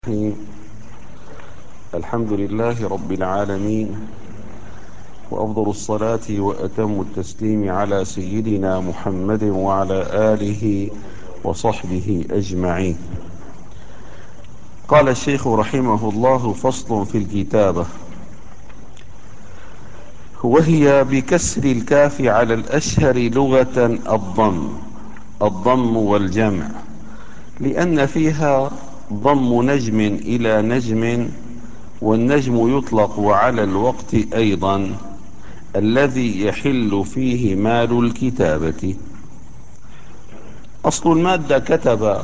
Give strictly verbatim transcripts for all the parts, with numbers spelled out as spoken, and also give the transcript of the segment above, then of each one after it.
الرحيم. الحمد لله رب العالمين، وأفضل الصلاة وأتم التسليم على سيدنا محمد وعلى آله وصحبه أجمعين. قال الشيخ رحمه الله: فصل في الكتابة، وهي بكسر الكاف على الأشهر لغة الضم الضم والجمع، لأن فيها ضم نجم إلى نجم، والنجم يطلق على الوقت أيضا الذي يحل فيه مال الكتابة. أصل المادة كتب،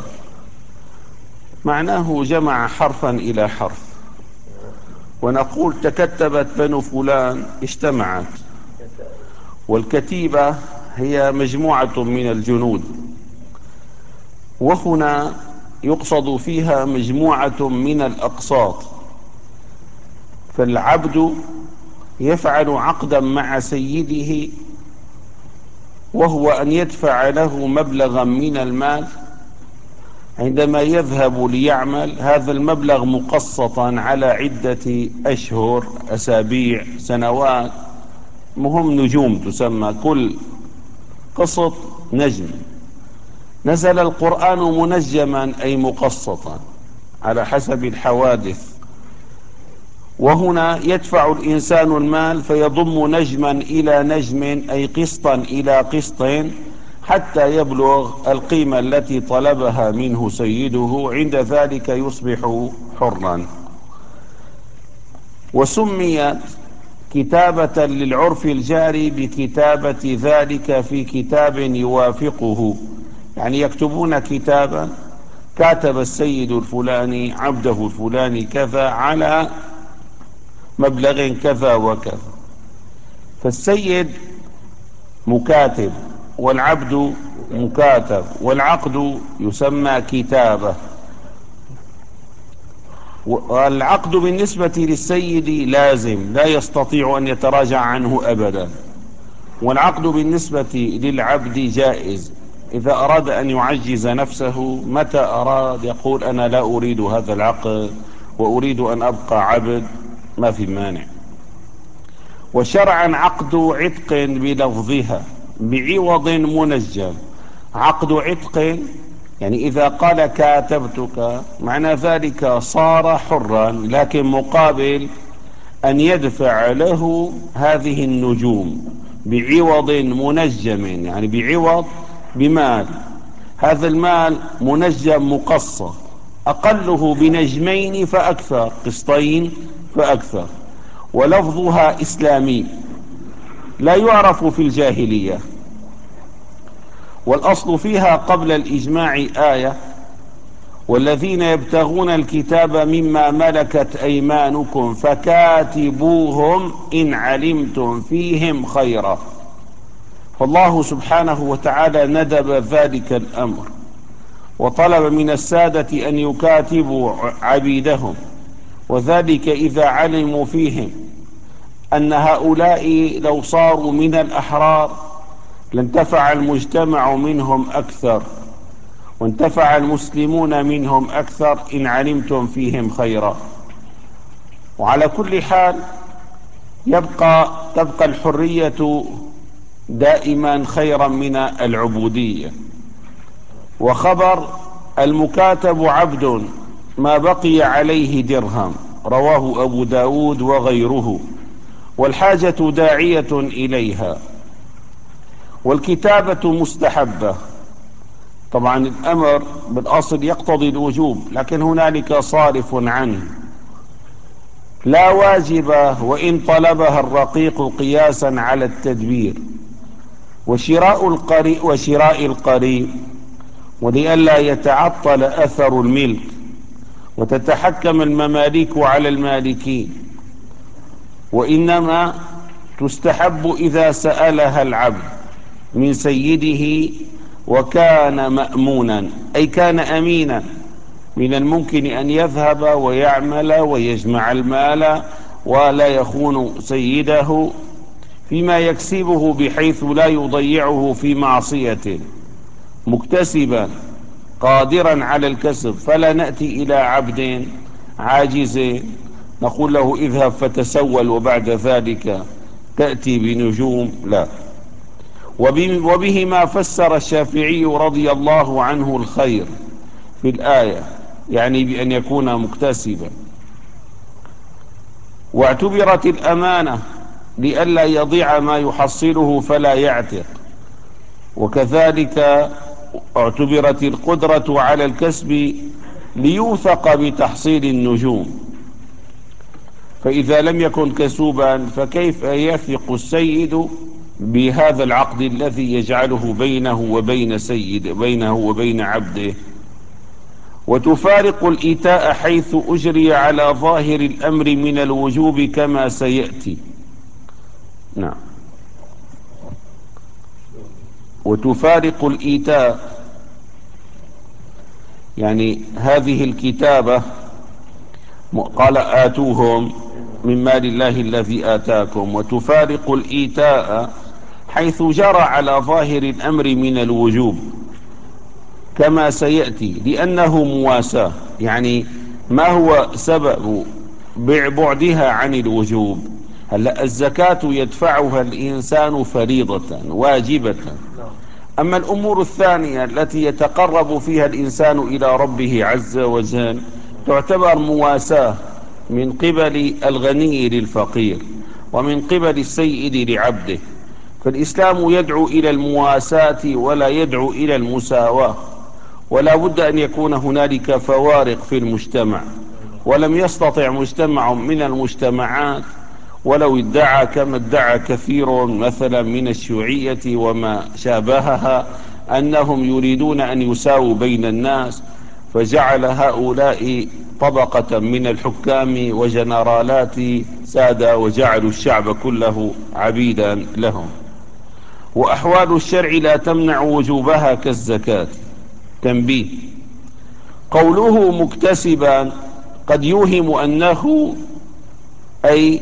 معناه جمع حرفا إلى حرف، ونقول تكتبت بنو فلان اجتمعت. والكتيبة هي مجموعة من الجنود، وهنا يقصد فيها مجموعة من الأقساط. فالعبد يفعل عقدا مع سيده، وهو أن يدفع له مبلغا من المال عندما يذهب ليعمل. هذا المبلغ مقسطا على عدة أشهر، أسابيع، سنوات، مهم نجوم تسمى، كل قسط نجم. نزل القرآن منجما أي مقسطا على حسب الحوادث، وهنا يدفع الإنسان المال فيضم نجما إلى نجم أي قسطا إلى قسط، حتى يبلغ القيمة التي طلبها منه سيده. عند ذلك يصبح حرا. وسميت كتابة للعرف الجاري بكتابة ذلك في كتاب يوافقه، يعني يكتبون كتابا: كاتب السيد الفلاني عبده الفلاني كذا على مبلغ كذا وكذا. فالسيد مكاتب، والعبد مكاتب، والعقد يسمى كتابة. والعقد بالنسبة للسيد لازم، لا يستطيع أن يتراجع عنه أبدا. والعقد بالنسبة للعبد جائز، إذا أراد أن يعجز نفسه متى أراد يقول: أنا لا أريد هذا العقد وأريد أن أبقى عبد، ما في مانع. وشرعا عقد عتق بلفظها بعوض منجم. عقد عتق يعني إذا قال كاتبتك، معنى ذلك صار حرا، لكن مقابل أن يدفع له هذه النجوم بعوض منجم، يعني بعوض بمال. هذا المال منجم مقسط، أقله بنجمين فأكثر، قسطين فأكثر. ولفظها إسلامي، لا يعرف في الجاهلية. والأصل فيها قبل الإجماع آية: والذين يبتغون الكتاب مما ملكت أيمانكم فكاتبوهم إن علمتم فيهم خيرا. فالله سبحانه وتعالى ندب ذلك الأمر، وطلب من السادة أن يكاتبوا عبيدهم، وذلك إذا علموا فيهم أن هؤلاء لو صاروا من الأحرار لانتفع المجتمع منهم أكثر، وانتفع المسلمون منهم أكثر إن علمتم فيهم خيرا. وعلى كل حال يبقى تبقى الحرية دائما خيرا من العبودية. وخبر: المكاتب عبد ما بقي عليه درهم، رواه أبو داود وغيره، والحاجة داعية إليها. والكتابة مستحبة، طبعا الأمر بالأصل يقتضي الوجوب، لكن هنالك صارف عنه. لا واجبة وإن طلبها الرقيق قياسا على التدبير. وشراء القريب وشراء القريب ولئلا يتعطل أثر الملك وتتحكم المماليك على المالكين. وإنما تستحب إذا سألها العبد من سيده وكان مأمونا، أي كان أمينا. من الممكن أن يذهب ويعمل ويجمع المال ولا يخون سيده فيما يكسبه، بحيث لا يضيعه في معصية، مكتسبا قادرا على الكسب. فلا نأتي إلى عبد عاجزين نقول له اذهب فتسول وبعد ذلك تأتي بنجوم؟ لا. وبهما فسر الشافعي رضي الله عنه الخير في الآية، يعني بأن يكون مكتسبا. واعتبرت الأمانة لئلا يضيع ما يحصله فلا يعتق، وكذلك اعتبرت القدرة على الكسب ليوثق بتحصيل النجوم. فإذا لم يكن كسوبا فكيف يثق السيد بهذا العقد الذي يجعله بينه وبين سيد بينه وبين عبده؟ وتفارق الإيتاء حيث أجري على ظاهر الأمر من الوجوب كما سيأتي. نعم. وتفارق الإيتاء يعني هذه الكتابة، قال آتوهم من مال الله الذي آتاكم، وتفارق الإيتاء حيث جرى على ظاهر الأمر من الوجوب كما سيأتي، لأنه مواساة. يعني ما هو سبب بعدها عن الوجوب؟ هلا الزكاة يدفعها الإنسان فريضة واجبة، أما الأمور الثانية التي يتقرب فيها الإنسان إلى ربه عز وجل تعتبر مواساة من قبل الغني للفقير ومن قبل السيد لعبده. فالإسلام يدعو إلى المواساة ولا يدعو إلى المساواة، ولا بد أن يكون هنالك فوارق في المجتمع. ولم يستطع مجتمع من المجتمعات ولو ادعى كما ادعى كثير مثلا من الشيوعية وما شابهها أنهم يريدون أن يساووا بين الناس، فجعل هؤلاء طبقة من الحكام وجنرالات سادة وجعلوا الشعب كله عبيدا لهم. وأحوال الشرع لا تمنع وجوبها كالزكاة. تنبيه: قوله مكتسبا قد يوهم أنه أي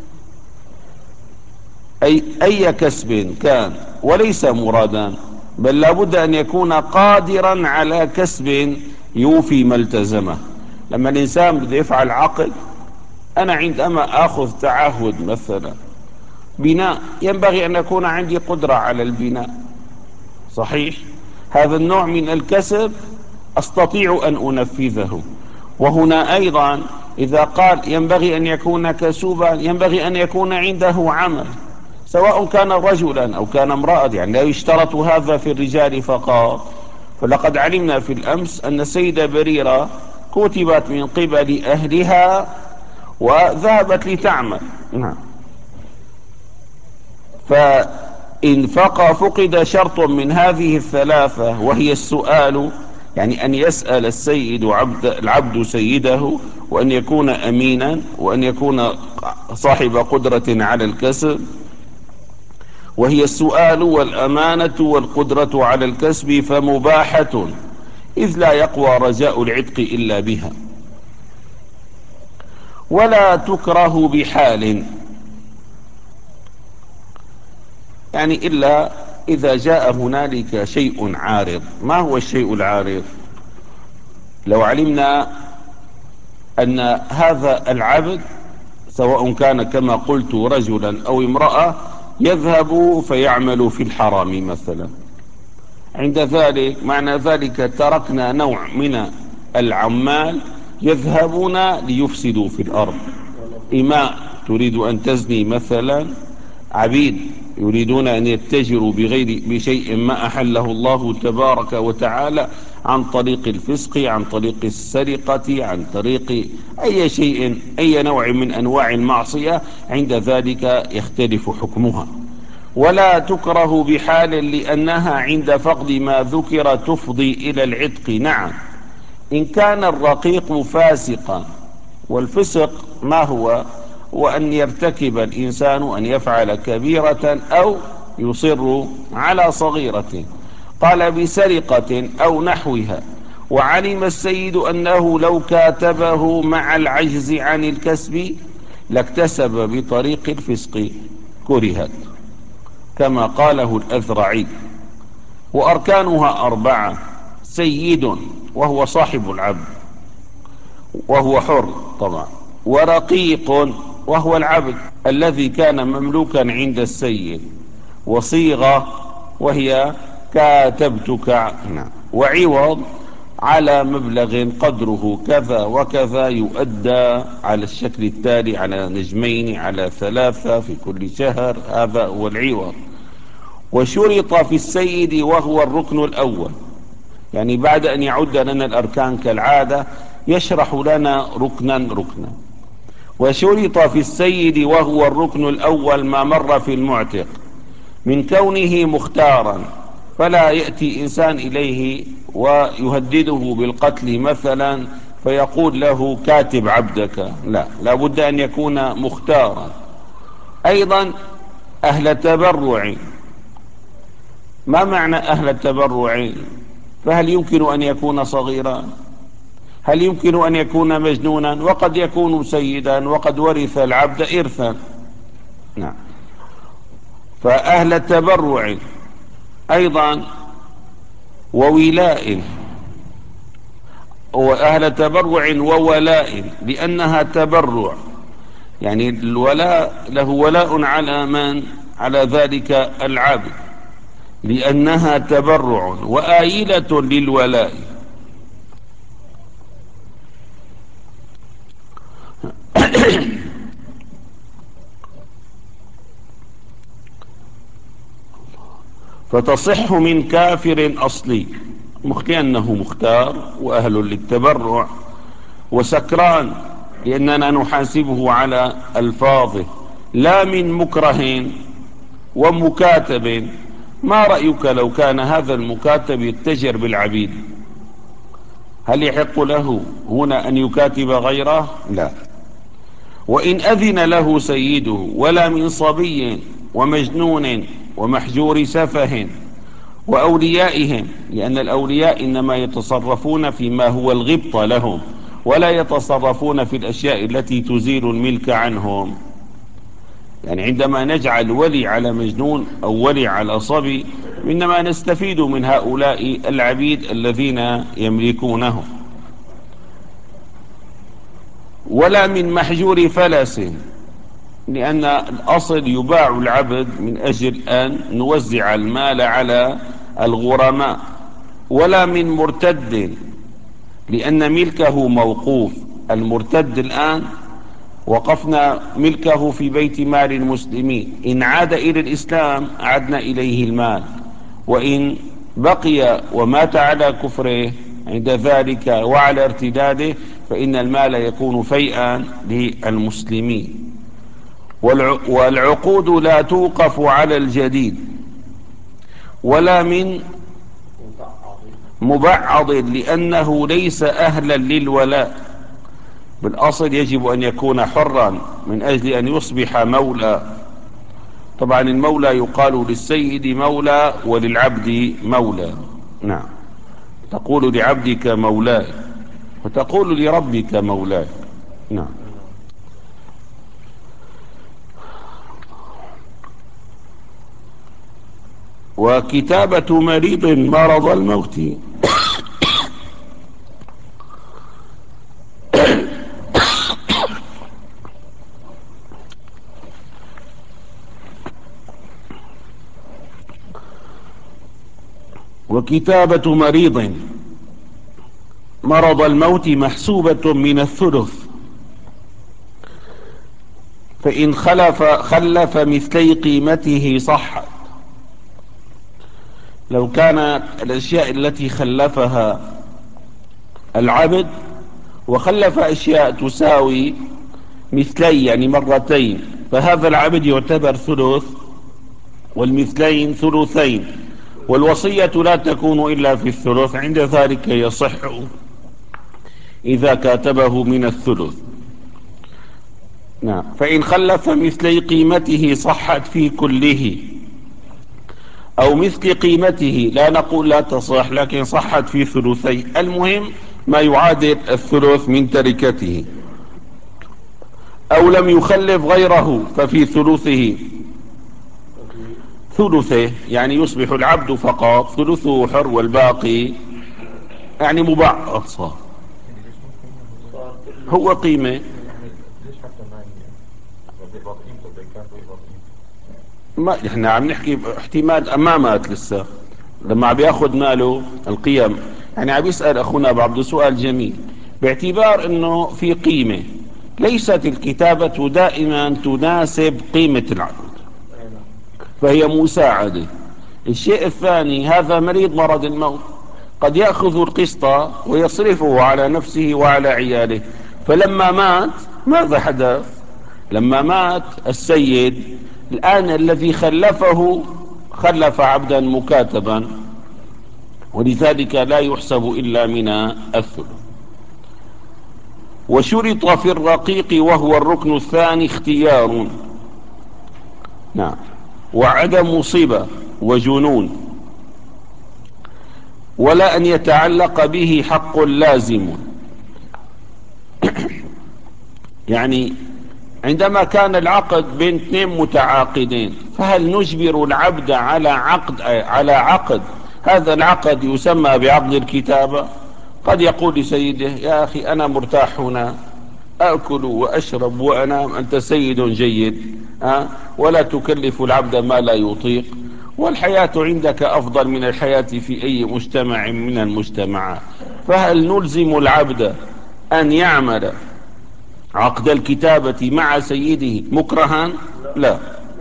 أي, أي كسب كان، وليس مرادا، بل لابد أن يكون قادرا على كسب يوفي ما التزمه. لما الإنسان بده يفعل عقد، أنا عندما أخذ تعهد مثلا بناء ينبغي أن يكون عندي قدرة على البناء، صحيح؟ هذا النوع من الكسب أستطيع أن أنفذه. وهنا أيضا إذا قال ينبغي أن يكون كسوبا، ينبغي أن يكون عنده عمل، سواء كان رجلا أو كان امرأة، يعني لا يشترط هذا في الرجال فقط. فلقد علمنا في الأمس أن السيدة بريرة كتبت من قبل أهلها وذهبت لتعمل. نعم. فإن فقد شرط من هذه الثلاثة وهي السؤال، يعني أن يسأل السيد عبد العبد سيده، وأن يكون أمينا، وأن يكون صاحب قدرة على الكسب، وهي السؤال والأمانة والقدرة على الكسب، فمباحة، إذ لا يقوى رجاء العتق إلا بها. ولا تكره بحال، يعني إلا إذا جاء هنالك شيء عارض. ما هو الشيء العارض؟ لو علمنا أن هذا العبد سواء كان كما قلت رجلا أو امرأة يذهب فيعمل في الحرام مثلا، عند ذلك معنى ذلك تركنا نوع من العمال يذهبون ليفسدوا في الأرض. إماء تريد أن تزني مثلا، عبيد يريدون أن يتجروا بغير بشيء ما أحله الله تبارك وتعالى، عن طريق الفسق، عن طريق السرقة، عن طريق أي شيء، أي نوع من أنواع المعصية، عند ذلك يختلف حكمها. ولا تكره بحال لأنها عند فقد ما ذكر تفضي إلى العتق. نعم، إن كان الرقيق فاسقا، والفسق ما هو؟ وأن يرتكب الإنسان أن يفعل كبيرة أو يصر على صغيرة. قال بسرقة أو نحوها، وعلم السيد أنه لو كاتبه مع العجز عن الكسب لاكتسب بطريق الفسق كرهت، كما قاله الأذرعي. وأركانها أربعة: سيد وهو صاحب العبد، وهو حر طبعا. ورقيق وهو العبد الذي كان مملوكا عند السيد. وصيغة وهي كاتبتك. نعم. وعوض على مبلغ قدره كذا وكذا يؤدى على الشكل التالي على نجمين على ثلاثة في كل شهر، هذا هو العوض. وشرط في السيد وهو الركن الأول، يعني بعد أن يعد لنا الأركان كالعادة يشرح لنا ركنا ركنا. وشرط في السيد وهو الركن الأول ما مر في المعتق من كونه مختارا، فلا يأتي إنسان إليه ويهدده بالقتل مثلا فيقول له كاتب عبدك، لا، لابد أن يكون مختارا. أيضا أهل التبرع. ما معنى أهل التبرع؟ فهل يمكن أن يكون صغيرا؟ هل يمكن أن يكون مجنونا؟ وقد يكون سيدا وقد ورث العبد إرثا. نعم. فأهل التبرع أيضا وولاء، وأهل تبرع وولاء، لأنها تبرع، يعني الولاء له ولاء على من؟ على ذلك العبد، لأنها تبرع وآيلة للولاء. فتصح من كافر أصلي لأنه مختار وأهل للتبرع، وسكران لأننا نحاسبه على ألفاظه، لا من مكره ومكاتب. ما رأيك لو كان هذا المكاتب يتجر بالعبيد؟ هل يحق له هنا أن يكاتب غيره؟ لا. وإن أذن له سيده، ولا من صبي ومجنون ومحجور سفه وأوليائهم، لأن الأولياء إنما يتصرفون فيما هو الغبطة لهم، ولا يتصرفون في الأشياء التي تزيل الملك عنهم. يعني عندما نجعل ولي على مجنون أو ولي على صبي، إنما نستفيد من هؤلاء العبيد الذين يملكونهم. ولا من محجور فلس، لأن الأصل يباع العبد من أجل أن نوزع المال على الغرماء. ولا من مرتد، لأن ملكه موقوف. المرتد الآن وقفنا ملكه في بيت مال المسلمين، إن عاد إلى الإسلام أعدنا إليه المال، وإن بقي ومات على كفره عند ذلك وعلى ارتداده فإن المال يكون فيئا للمسلمين. والعقود لا توقف على الجديد. ولا من مبعض، لأنه ليس أهلا للولاء. بالأصل يجب أن يكون حرا من أجل أن يصبح مولى. طبعا المولى يقال للسيد مولى وللعبد مولى. نعم. تقول لعبدك مولاي وتقول لربك مولاي. نعم. وكتابة مريض مرض الموت. وكتابة مريض مرض الموت محسوبة من الثلث، فإن خلف خلف مثلي قيمته صحت. لو كان الأشياء التي خلفها العبد وخلف أشياء تساوي مثلي يعني مرتين، فهذا العبد يعتبر ثلث، والمثلين ثلثين، والوصية لا تكون إلا في الثلث. عند ذلك يصح إذا كاتبه من الثلث. نعم. فإن خلف مثلي قيمته صحت في كله، أو مثل قيمته، لا نقول لا تصح لكن صحت في ثلثي، المهم ما يعادل الثلث من تركته. أو لم يخلف غيره ففي ثلثه ثلثه، يعني يصبح العبد فقط ثلثه حر والباقي يعني مبعض صار. هو قيمة. يعني ليش حتى ما ي- بيقبض قيمته الزكاة بيقبض قيمته؟ ما احنا عم نحكي احتمال امامات لسه لما عم بياخذ ماله القيم. يعني عم يسأل اخونا ابو عبده سؤال جميل، باعتبار انه في قيمة، ليست الكتابة دائما تناسب قيمة العقد، فهي مساعدة. الشيء الثاني، هذا مريض مرض الموت، قد يأخذ القسط ويصرفه على نفسه وعلى عياله. فلما مات ماذا حدث؟ لما مات السيد، الآن الذي خلفه خلف عبدا مكاتبا، ولذلك لا يحسب إلا من الثلث. وشرط في الرقيق وهو الركن الثاني اختيار، نعم، وعدم صبا وجنون، ولا أن يتعلق به حق لازم. يعني عندما كان العقد بين اثنين متعاقدين، فهل نجبر العبد على عقد على عقد هذا العقد يسمى بعقد الكتابة؟ قد يقول لسيده: يا أخي أنا مرتاح هنا، أكل وأشرب وأنام، أنت سيد جيد، أه؟ ولا تكلف العبد ما لا يطيق، والحياة عندك أفضل من الحياة في أي مجتمع من المجتمعات. فهل نلزم العبد أن يعمل عقد الكتابة مع سيده مكرها؟ لا.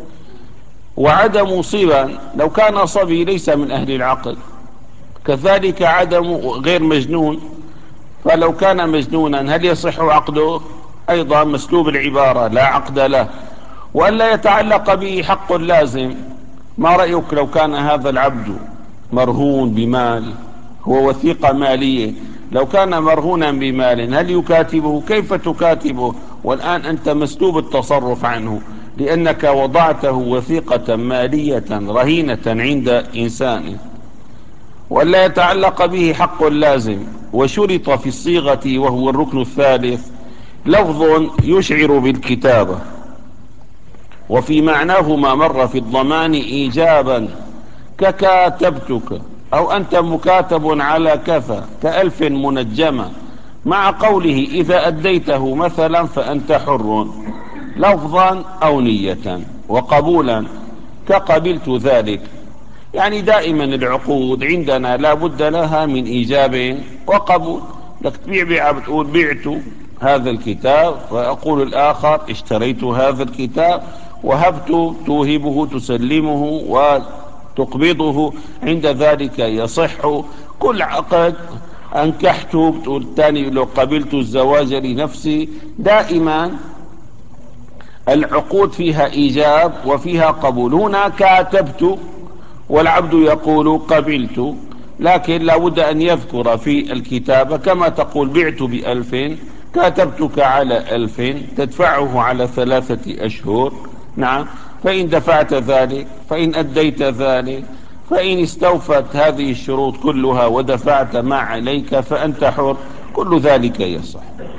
وعدم صبا، لو كان صبي ليس من أهل العقد، كذلك عدم غير مجنون، فلو كان مجنونا هل يصح عقده؟ أيضا مسلوب العبارة لا عقد له. وألا يتعلق به حق لازم. ما رأيك لو كان هذا العبد مرهون بمال، هو وثيقة مالية، لو كان مرهونا بمال هل يكاتبه؟ كيف تكاتبه والآن أنت مسلوب التصرف عنه، لأنك وضعته وثيقة مالية رهينة عند إنسان. ولا يتعلق به حق لازم. وشرط في الصيغة وهو الركن الثالث لفظ يشعر بالكتابة، وفي معناه ما مر في الضمان إيجابا، ككاتبتك، أو أنت مكاتب على كذا، كألف منجمة، مع قوله إذا أديته مثلا فأنت حر، لفظا أو نية. وقبولا كقبلت ذلك. يعني دائما العقود عندنا لا بد لها من إيجاب وقبول. لك تبيع بيع، بتقول بعت هذا الكتاب، فأقول الآخر اشتريت هذا الكتاب، وهبت، توهبه، تسلمه وتقبضه، عند ذلك يصح كل عقد. أنكحت، بتقول الثاني لو قبلت الزواج لنفسي. دائما العقود فيها إيجاب وفيها قبول. هنا كاتبت والعبد يقول قبلت، لكن لا بد أن يذكر في الكتابة، كما تقول بعت بألف، كاتبتك على ألف، تدفعه على ثلاثة أشهر، نعم، فإن دفعت ذلك، فإن أديت ذلك، فإن استوفت هذه الشروط كلها ودفعت ما عليك فأنت حر، كل ذلك يصح.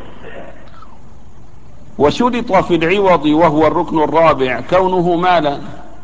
وشرط في العوض وهو الركن الرابع كونه مالا،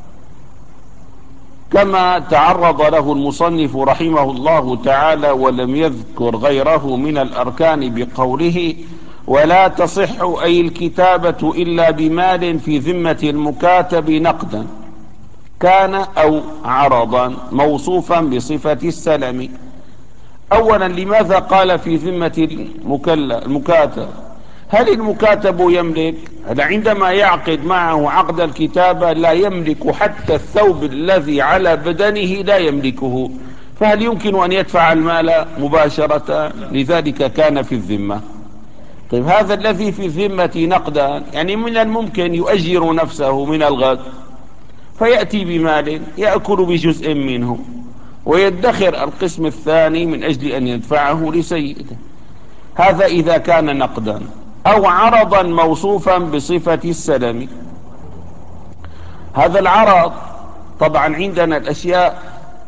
كما تعرض له المصنف رحمه الله تعالى ولم يذكر غيره من الأركان بقوله: ولا تصح أي الكتابة إلا بمال في ذمة المكاتب نقدا كان أو عرضا موصوفا بصفة السلم. أولا، لماذا قال في ذمة المكاتب؟ هل المكاتب يملك؟ هل عندما يعقد معه عقد الكتابة لا يملك حتى الثوب الذي على بدنه لا يملكه، فهل يمكن أن يدفع المال مباشرة؟ لذلك كان في الذمة. طيب هذا الذي في الذمة نقدا، يعني من الممكن يؤجر نفسه من الغد فيأتي بمال يأكل بجزء منه ويدخر القسم الثاني من أجل أن يدفعه لسيده. هذا إذا كان نقدا. أو عرضا موصوفا بصفة السلم. هذا العرض، طبعا عندنا الأشياء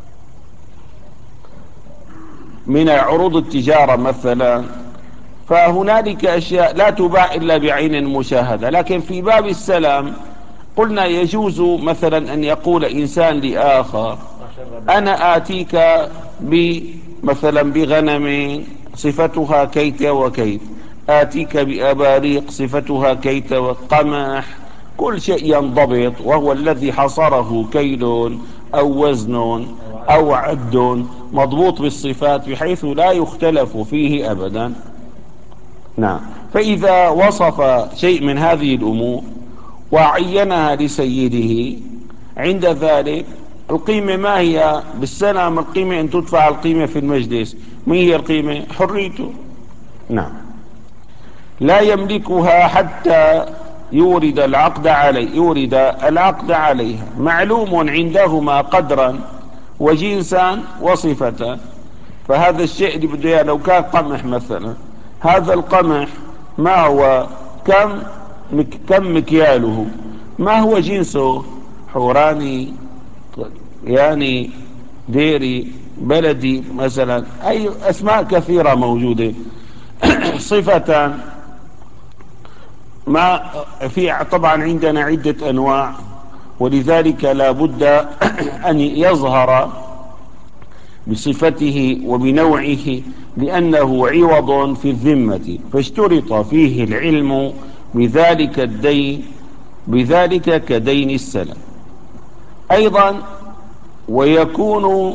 من عروض التجارة مثلا، فهنالك أشياء لا تباع إلا بعين المشاهدة، لكن في باب السلام قلنا يجوز مثلا أن يقول إنسان لآخر: أنا آتيك مثلا بغنم صفتها كيت وكيت، آتيك بأباريق صفتها كيت والقمح، كل شيء ينضبط، وهو الذي حصره كيل أو وزن أو عد مضبوط بالصفات بحيث لا يختلف فيه أبدا. نعم. فإذا وصف شيء من هذه الأمور وعينها لسيده، عند ذلك القيمة ما هي بالسلام؟ القيمة أن تدفع القيمة في المجلس. ما هي القيمة؟ حريته. نعم. لا يملكها حتى يورد العقد عليه يورد العقد عليها، معلوم عندهما قدرا وجنسا وصفة. فهذا الشيء اللي بده إياه، لو كان قمح مثلا، هذا القمح ما هو؟ كم مك كم مكياله؟ ما هو جنسه؟ حوراني، يعني ديري، بلدي مثلا، أي أسماء كثيرة موجودة. صفة ما في طبعا عندنا عدة أنواع، ولذلك لا بد أن يظهر بصفته وبنوعه، لأنه عوض في الذمة، فاشترط فيه العلم بذلك الدين بذلك كدين السلم. أيضا ويكون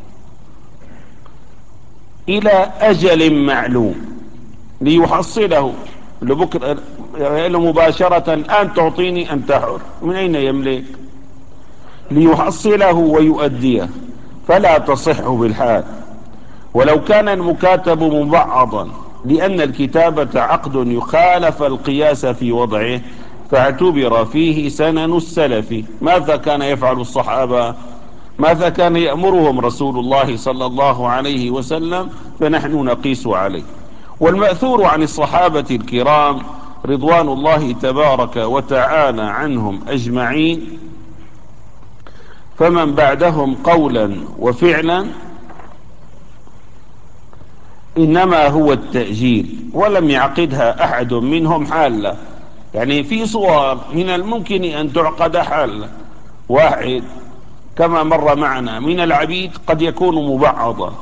إلى أجل معلوم ليحصله. لبكرة له مباشرة الآن تعطيني أنت حر، من أين يملك؟ ليحصله ويؤديه، فلا تصح بالحال. ولو كان المكاتب مبعضا، لأن الكتابة عقد يخالف القياس في وضعه، فاعتبر فيه سنن السلف. ماذا كان يفعل الصحابة؟ ماذا كان يأمرهم رسول الله صلى الله عليه وسلم؟ فنحن نقيس عليه. والمأثور عن الصحابة الكرام رضوان الله تبارك وتعالى عنهم أجمعين، فمن بعدهم قولا وفعلا، إنما هو التأجيل، ولم يعقدها أحد منهم حالة. يعني في صور من الممكن أن تعقد حالة. واحد كما مر معنا من العبيد قد يكون مبعضا،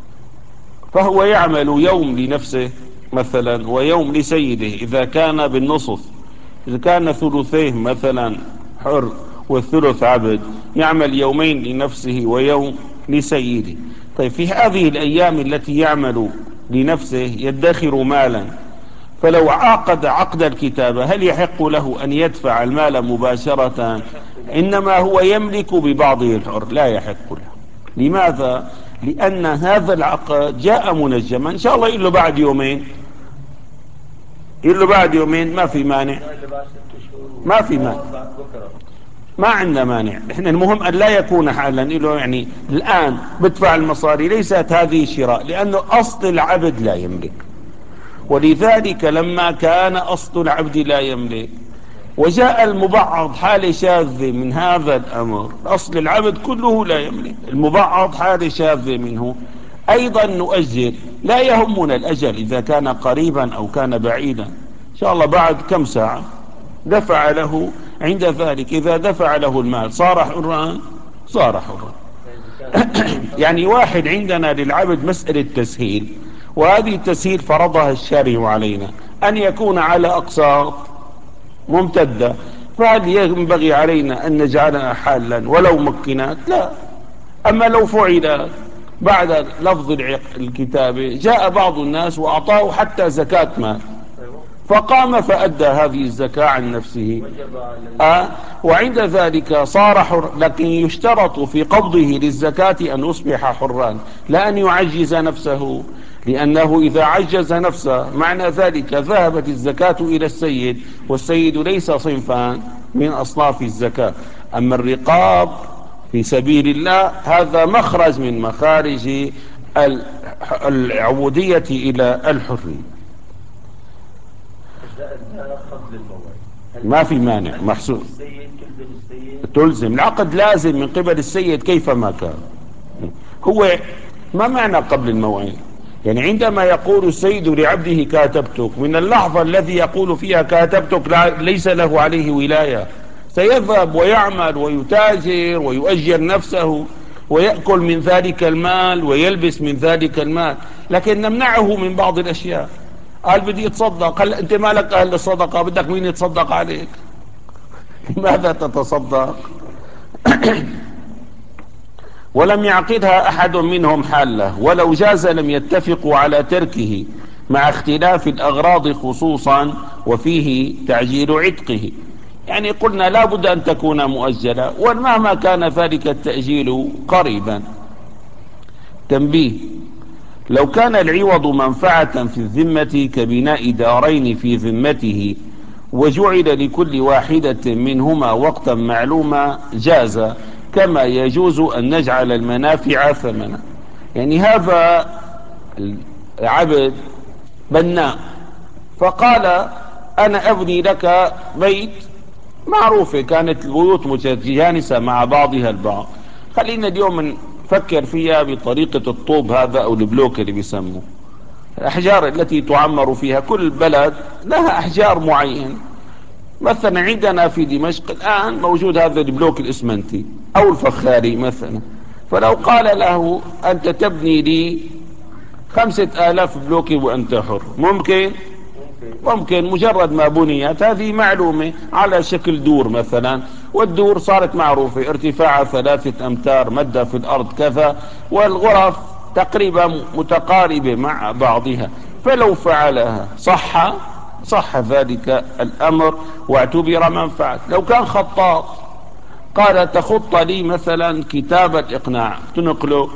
فهو يعمل يوم لنفسه مثلا ويوم لسيده إذا كان بالنصف. إذا كان ثلثيه مثلا حر والثلث عبد، يعمل يومين لنفسه ويوم لسيده. طيب في هذه الأيام التي يعمل لنفسه يدخر مالا، فلو عقد عقد الكتابة هل يحق له أن يدفع المال مباشرة؟ إنما هو يملك ببعضه الحر، لا يحق له. لماذا؟ لأن هذا العقد جاء منجما. إن شاء الله يقول له بعد يومين، يقول له بعد يومين ما في مانع، ما في مانع، ما عندنا مانع. احنا المهم ان لا يكون حالا له، يعني الان بدفع المصاري، ليست هذه شراء، لانه اصل العبد لا يملك. ولذلك لما كان اصل العبد لا يملك وجاء المبعض حالة شاذة من هذا الامر، اصل العبد كله لا يملك، المبعض حالة شاذة منه، ايضا نؤجل. لا يهمنا الاجل اذا كان قريبا او كان بعيدا. ان شاء الله بعد كم ساعة دفع له، عند ذلك إذا دفع له المال صار حرا، صار حرا. يعني واحد عندنا للعبد مسألة تسهيل، وهذه التسهيل فرضها الشارع علينا، أن يكون على أقساط ممتدة. فهل ينبغي علينا أن نجعلها حالا ولو مكنات؟ لا. أما لو فعل بعد لفظ الكتابة، جاء بعض الناس وأعطاه حتى زكاة مال، فقام فأدى هذه الزكاة عن نفسه، آه وعند ذلك صار حر. لكن يشترط في قبضه للزكاة أن يصبح حرا، لا أن يعجز نفسه، لأنه إذا عجز نفسه معنى ذلك ذهبت الزكاة إلى السيد، والسيد ليس صنفا من أصناف الزكاة. أما الرقاب في سبيل الله هذا مخرج من مخارج العبودية إلى الحرية. قبل الموعد ما في مانع محسوب، السيد تلزم السيد. تلزم العقد لازم من قبل السيد كيفما كان. هو ما معنى قبل الموعد؟ يعني عندما يقول السيد لعبده كاتبتك، من اللحظة الذي يقول فيها كاتبتك لا ليس له عليه ولاية، سيذهب ويعمل ويتاجر ويؤجر نفسه ويأكل من ذلك المال ويلبس من ذلك المال، لكن نمنعه من بعض الأشياء. قال بدي يتصدق. هل انت مالك اهل الصدقة؟ بدك مين يتصدق عليك؟ لماذا تتصدق؟ ولم يعقدها احد منهم حالة، ولو جاز لم يتفقوا على تركه مع اختلاف الاغراض خصوصا، وفيه تعجيل عتقه. يعني قلنا لا بد ان تكون مؤجلة، ومهما كان ذلك التأجيل قريبا. تنبيه: لو كان العوض منفعة في الذمة كبناء دارين في ذمته، وجعل لكل واحدة منهما وقتا معلوما، جاز، كما يجوز أن نجعل المنافع ثمنا. يعني هذا العبد بناء، فقال أنا أبني لك بيت. معروفة كانت البيوت متجانسة مع بعضها البعض. خلينا اليوم نفكر فيها بطريقة الطوب هذا أو البلوك اللي بيسموه. الأحجار التي تعمر فيها، كل بلد لها أحجار معينة. مثلا عندنا في دمشق الآن موجود هذا البلوك الإسمنتي أو الفخاري مثلا. فلو قال له أنت تبني لي خمسة آلاف بلوك وأنت حر، ممكن؟ ممكن. ممكن. مجرد ما بنيت هذه معلومة على شكل دور مثلا، والدور صارت معروفة ارتفاعها ثلاثة أمتار، مدى في الأرض كذا، والغرف تقريبا متقاربة مع بعضها. فلو فعلها صح صح ذلك الأمر واعتبر منفعة. لو كان خطاط قال تخط لي مثلا كتاب الإقناع، تنقله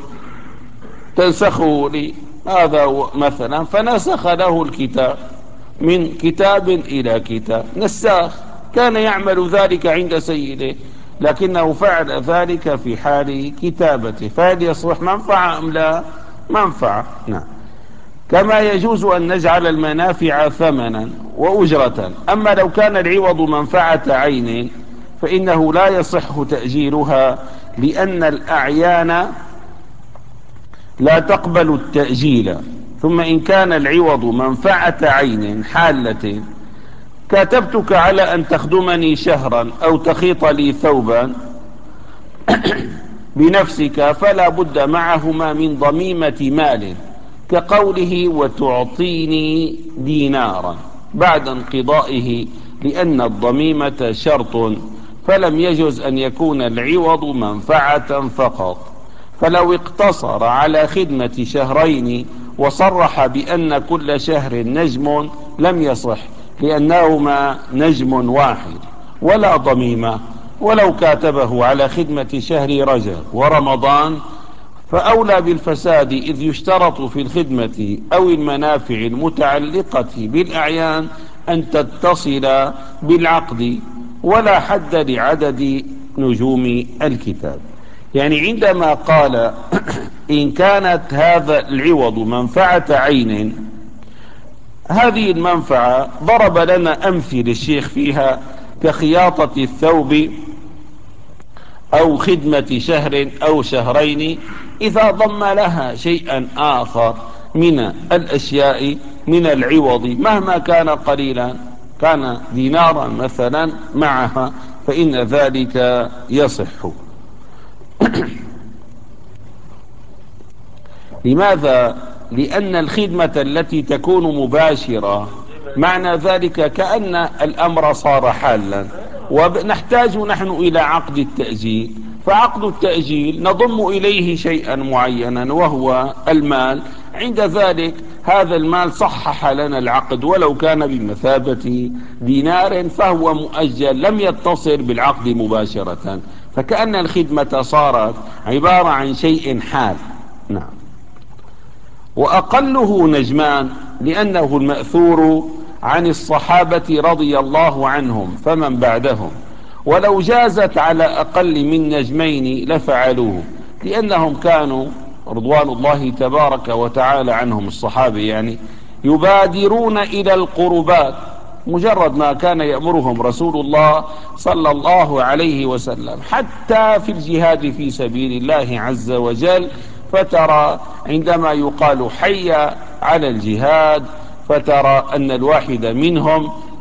تنسخه لي، هذا مثلا، فنسخ له الكتاب من كتاب إلى كتاب، نساخ. كان يعمل ذلك عند سيده، لكنه فعل ذلك في حال كتابته، فهل يصبح منفعة أم لا؟ منفعة، نعم. كما يجوز أن نجعل المنافع ثمنا وأجرة. أما لو كان العوض منفعة عين فإنه لا يصح تأجيلها، لأن الأعيان لا تقبل التأجيل. ثم إن كان العوض منفعة عين حالة، كاتبتك على أن تخدمني شهرا أو تخيط لي ثوبا بنفسك، فلا بد معهما من ضميمة مال، كقوله وتعطيني دينارا بعد انقضائه، لأن الضميمة شرط، فلم يجوز أن يكون العوض منفعة فقط. فلو اقتصر على خدمة شهرين وصرح بأن كل شهر نجم لم يصح، لأنهما نجم واحد ولا ضميمة. ولو كاتبه على خدمة شهر رجب ورمضان فأولى بالفساد، إذ يشترط في الخدمة أو المنافع المتعلقة بالأعيان أن تتصل بالعقد، ولا حد لعدد نجوم الكتاب. يعني عندما قال إن كانت هذا العوض منفعة عين، هذه المنفعة ضرب لنا أمثل الشيخ فيها كخياطة الثوب أو خدمة شهر أو شهرين، إذا ضم لها شيئا آخر من الأشياء من العوض مهما كان قليلا، كان دينارا مثلا معها، فإن ذلك يصح. لماذا؟ لأن الخدمة التي تكون مباشرة معنى ذلك كأن الأمر صار حالا، ونحتاج نحن إلى عقد التأجيل. فعقد التأجيل نضم إليه شيئا معينا وهو المال، عند ذلك هذا المال صحح لنا العقد، ولو كان بمثابة دينار فهو مؤجل لم يتصل بالعقد مباشرة، فكأن الخدمة صارت عبارة عن شيء حال، نعم. وأقله نجمان، لأنه المأثور عن الصحابة رضي الله عنهم فمن بعدهم، ولو جازت على أقل من نجمين لفعلوه، لأنهم كانوا رضوان الله تبارك وتعالى عنهم الصحابة يعني يبادرون إلى القربات. مجرد ما كان يأمرهم رسول الله صلى الله عليه وسلم حتى في الجهاد في سبيل الله عز وجل، فترى عندما يقال حي على الجهاد فترى أن الواحد منهم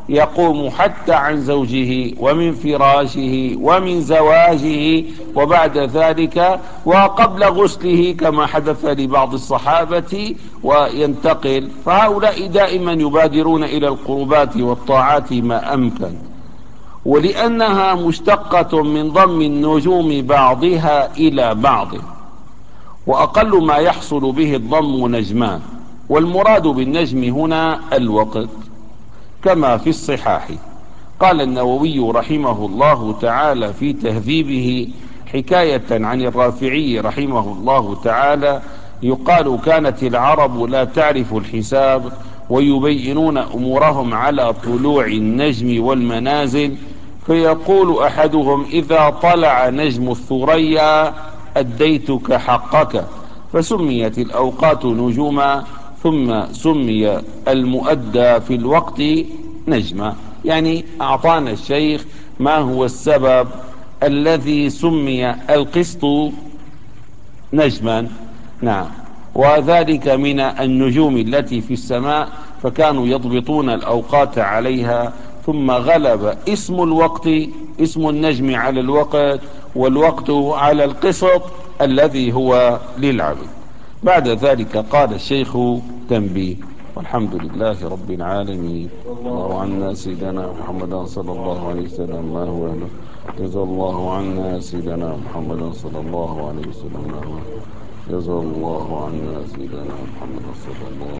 يقوم حتى عن زوجه ومن فراشه ومن زواجه وبعد ذلك وقبل غسله كما حدث لبعض الصحابة وينتقل. فهؤلاء دائما يبادرون إلى القربات والطاعات ما أمكن. ولأنها مشتقة من ضم النجوم بعضها إلى بعض، وأقل ما يحصل به الضم نجمان، والمراد بالنجم هنا الوقت كما في الصحاح. قال النووي رحمه الله تعالى في تهذيبه حكاية عن الرافعي رحمه الله تعالى: يقال كانت العرب لا تعرف الحساب، ويبينون أمورهم على طلوع النجم والمنازل، فيقول أحدهم: إذا طلع نجم الثريا أديتك حقك. فسميت الأوقات نجوما، ثم سمي المؤدى في الوقت نجما. يعني أعطانا الشيخ ما هو السبب الذي سمي القسط نجما. نعم، وذلك من النجوم التي في السماء، فكانوا يضبطون الأوقات عليها، ثم غلب اسم الوقت، اسم النجم على الوقت، والوقت على القسط الذي هو للعبد. بعد ذلك قال الشيخ: تنبيه. والحمد لله رب العالمين. الله عنا سيدنا محمد صلى الله عليه وسلم ما هو له. جزا الله عنا سيدنا محمد صلى الله عليه وسلم ما هو. جزا الله عنا سيدنا محمد صلى الله